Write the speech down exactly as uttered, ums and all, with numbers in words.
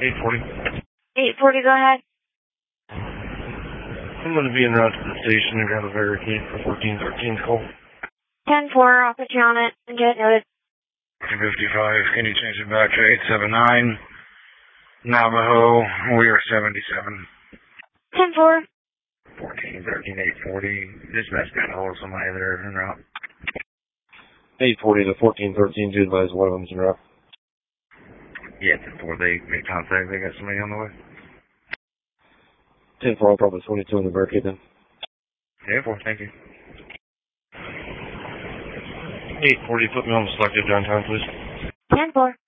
eight forty. eight forty, go ahead. I'm going to be en route to the station and grab a barricade for fourteen thirteen call. ten four, I'll put you on it and get it noted. two fifty-five, can you change it back to eight seven nine? Navajo, we are seventy-seven. ten four. fourteen thirteen, eight forty. Dispatch got a hold of somebody there en route. eight forty to fourteen thirteen, do advise one of them's en route. Yeah, before they make contact, they got somebody on the way. ten four, I'll probably twenty-two in the barricade then. ten four, thank you. eight forty, put me on the selective downtown, please. ten four.